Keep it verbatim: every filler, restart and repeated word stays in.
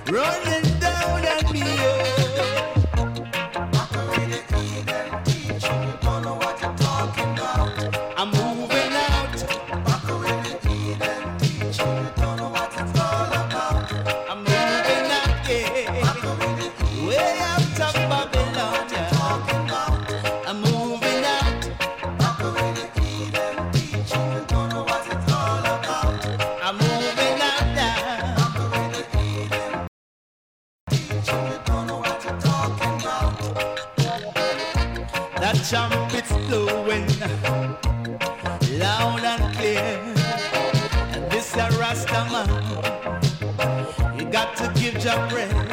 running down on me. Oh. I'm moving out. I'm moving out, yeah. Way out of Babylon, yeah. I'm moving out. I'm moving out now. That trumpet's blowing loud and clear, and this a Rasta man, you got to give Jah praise.